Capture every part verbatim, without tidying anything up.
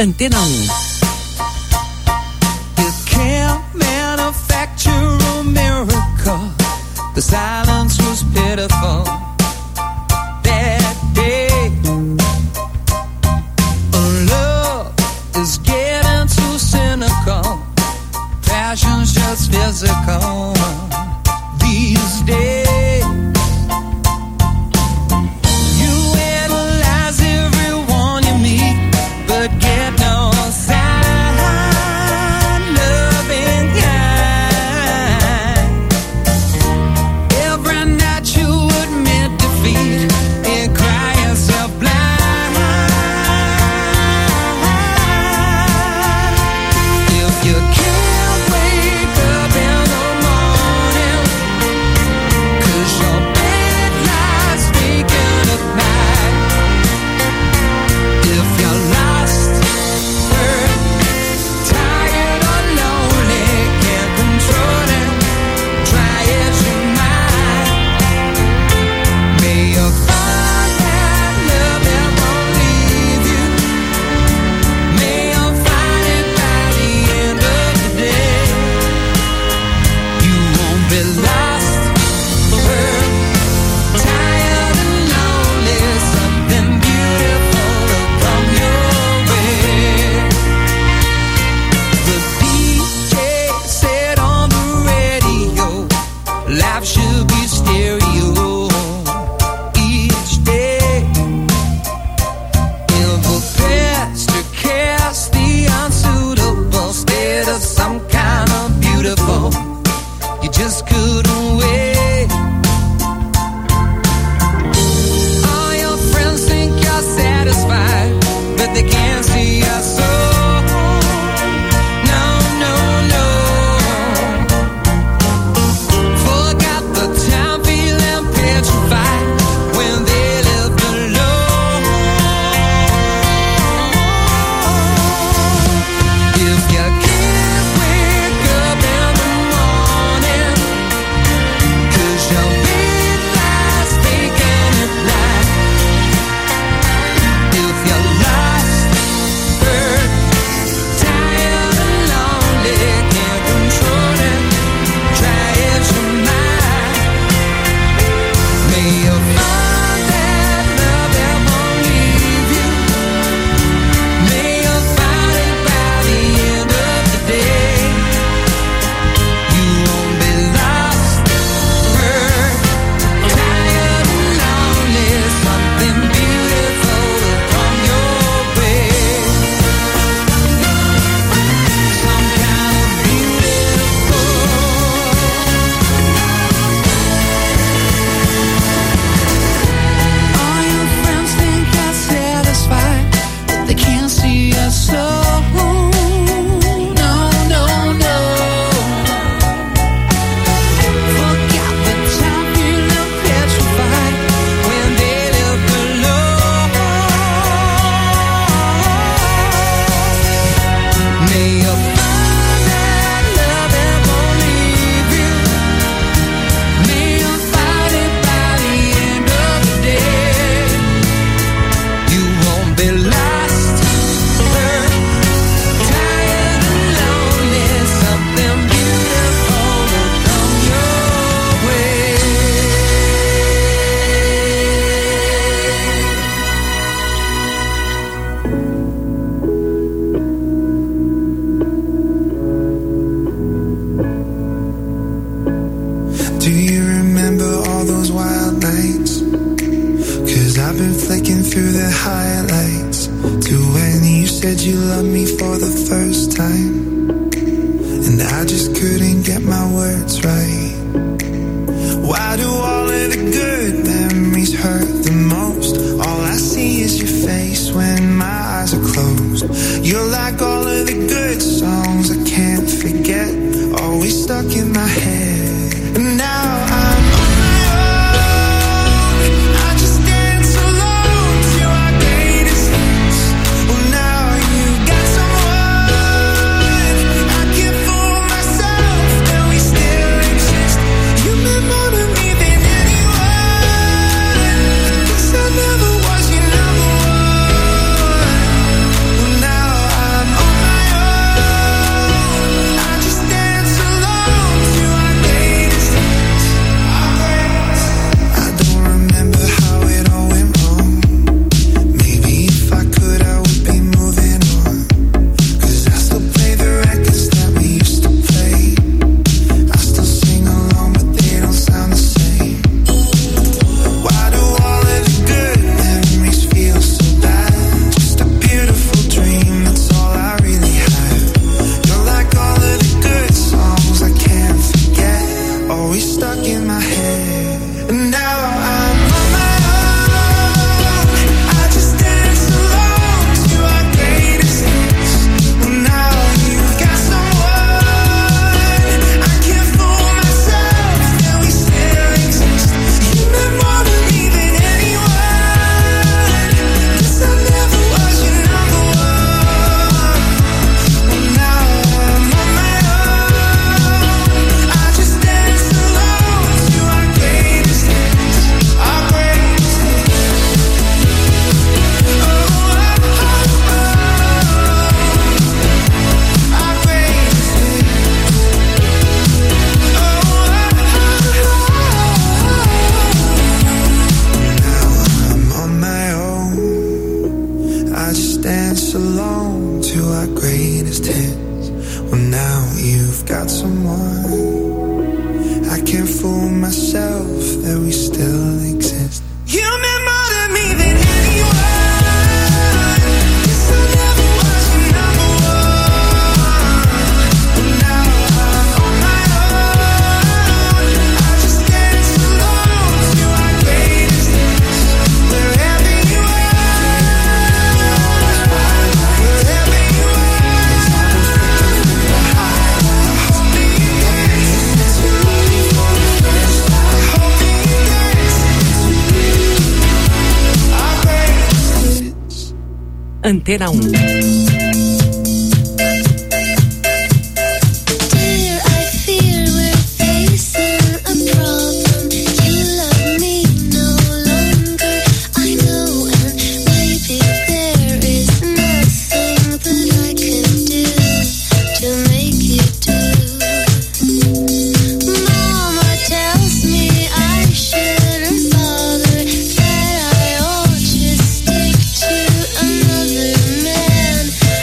Antena um. You can't manufacture a miracle. The silence was pitiful that day. Love is getting too cynical. Passion's just physical these days. You analyze everyone you meet, but get no sign. Loving kind. Every night you admit defeat and cry yourself blind. If you can't wake up in the morning, 'cause your bed lies vacant at night. If you're lost, hurt, tired or lonely, can't control it, try as you might. May you find that love that won't leave you. May you find it by the end of the day. You won't be lost, hurt, tired and lonely. Something beautiful will come your way. The D J said on the radio, life should be stereo each day. Ill prepared to cast the unsuitable state of some kind of beautiful. You just couldn't wait. All your friends think you're satisfied, but they can't see your soul. No, no, no. Forgot the time feeling petrified when they lived alone. If you can't wake up in the morning, 'cause your bed lies vacant at night. If you're lost, hurt, tired and lonely, can't control it, try as you might. May you find that love that won't leave you. May you find it by the end of the day. You won't be lost, hurt, tired and lonely. Something beautiful will come your way. Some kind of beautiful. All your friends think you're satisfied, but they can't see your soul. No, no, no. Forgot the time feeling petrified when they lived alone. May you find that love that won't leave you. May you find it by the end of the day. You won't be lost, hurt, tired and lonely. Something beautiful will come your way. Do you remember all those wild nights? 'Cause I've been flicking through the highlights to when you said you loved me for the first time, and I just couldn't get my words right. Why do all of the good memories hurt the most? All I see is your face when my eyes are closed. You're like all of the good songs I can't forget, always stuck in my head. And now I'm on my own. I just dance alone to our greatest hits. Well, now you got someone. I can't fool myself that we still exist. You meant more to me than anyone. Antena um. Another man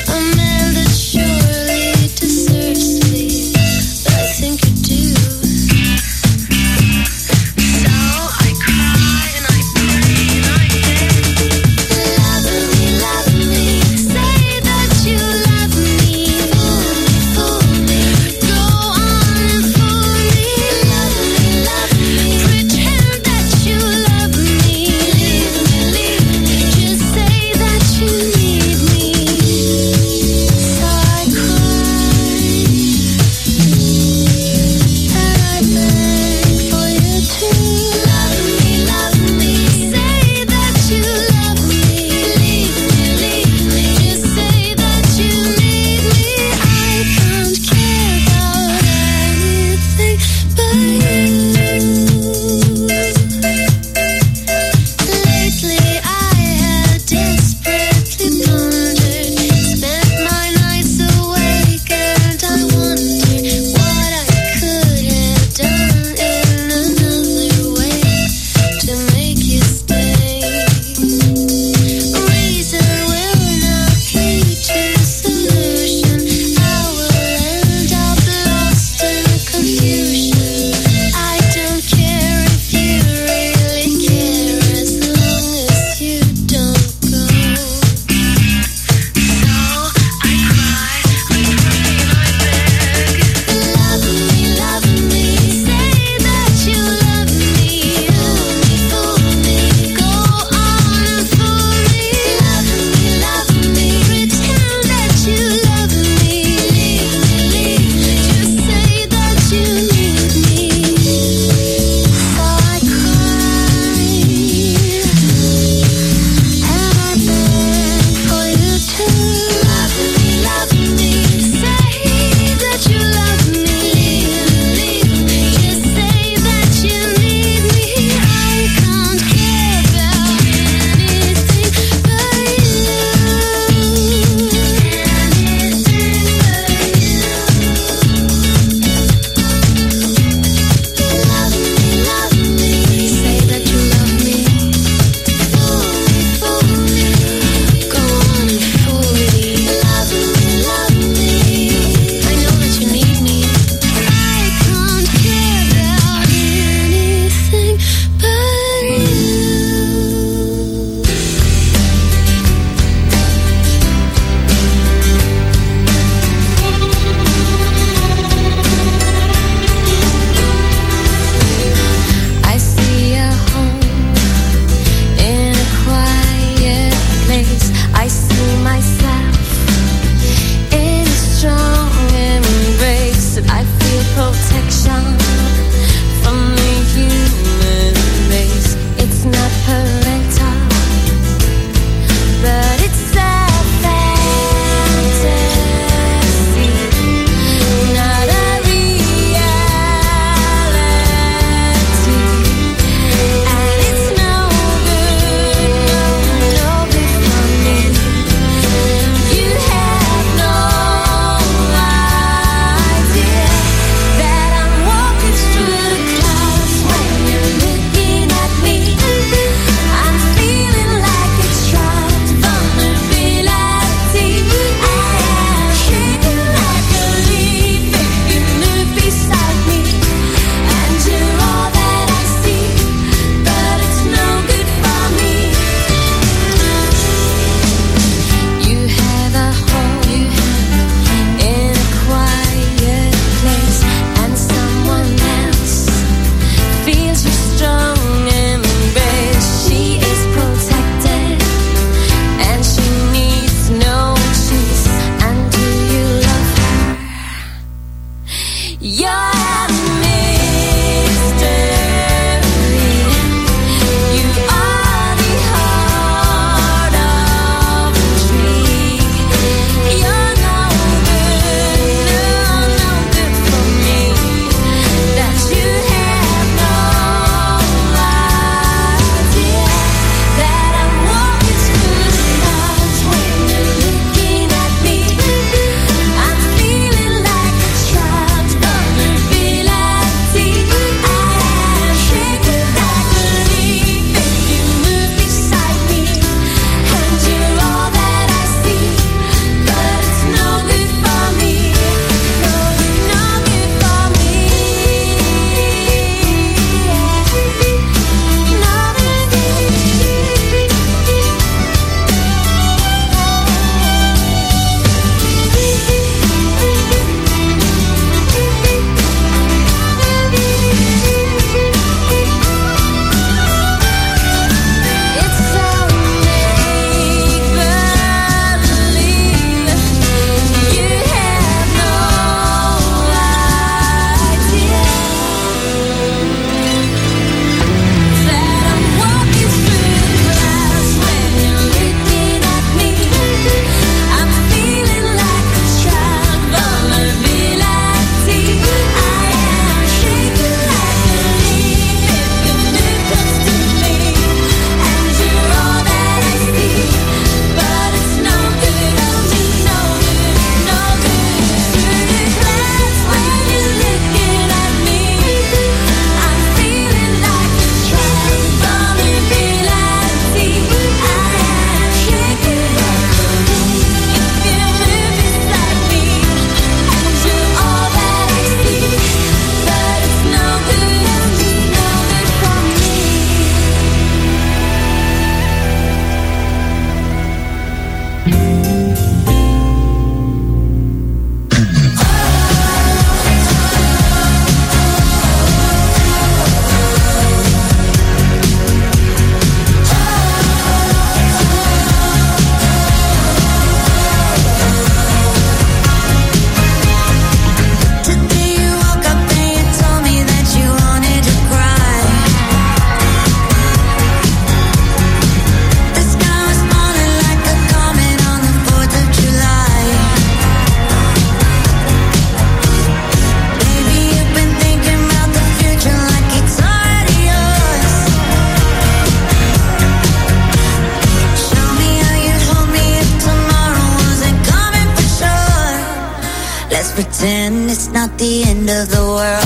pretend it's not the end of the world.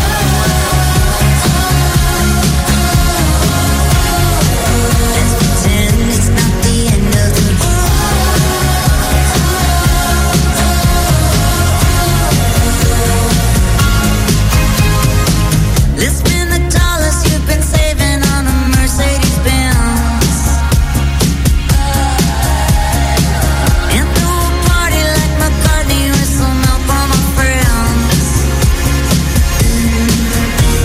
Let's pretend it's not the end of the world. Let's spend the dollars you've been saving on a Mercedes Benz and throw a party like McCartney with some help on my friends.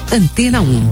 Antena um.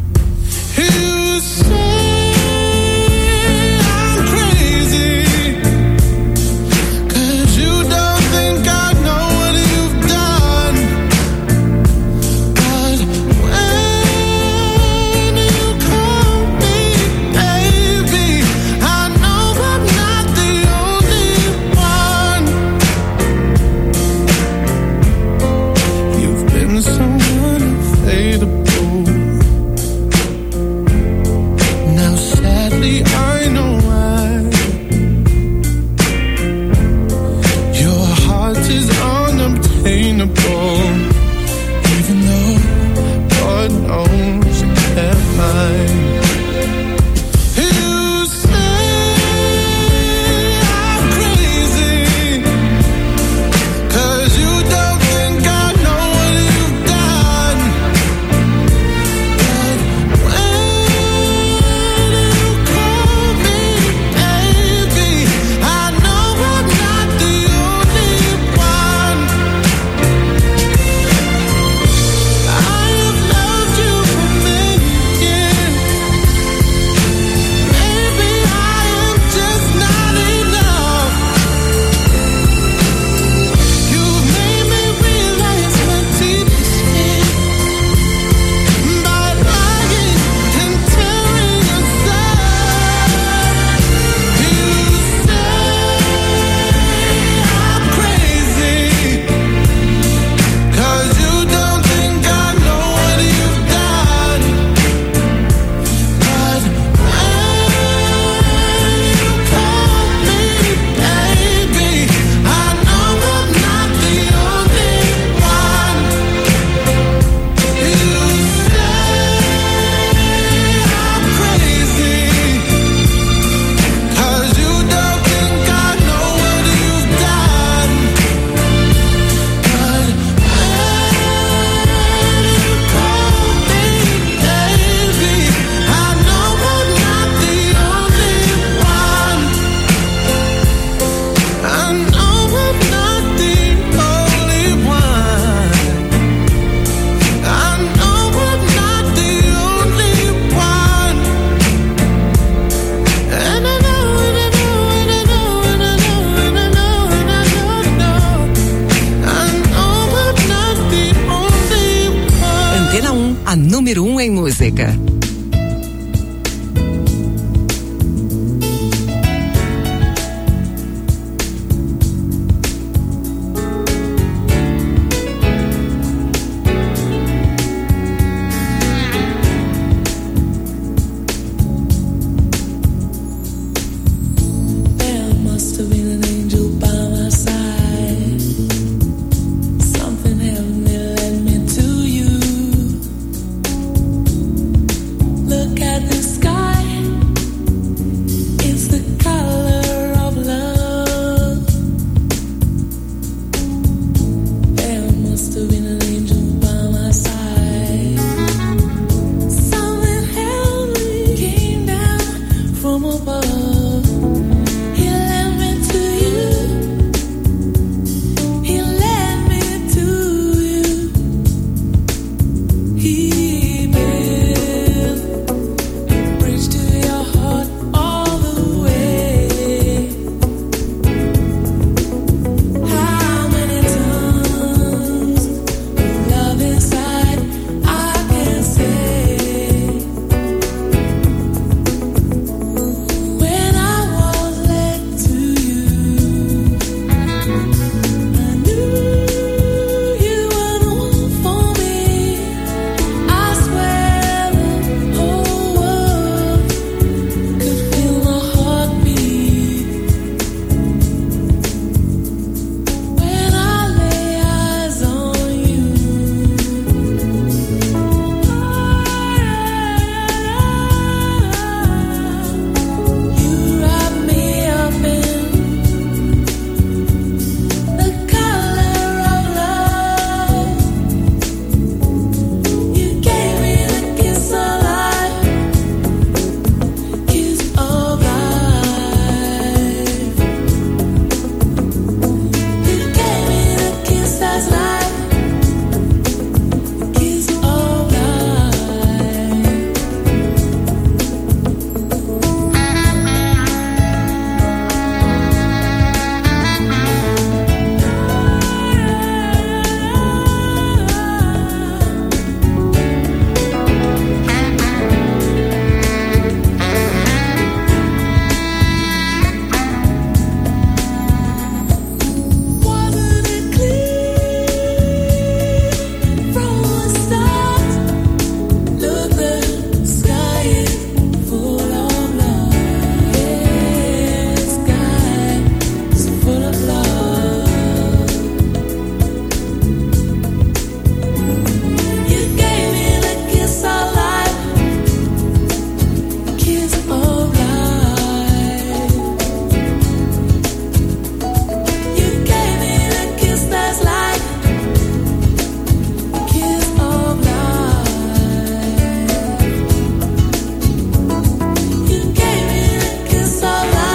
You say I'm crazy. A um, a número um em música.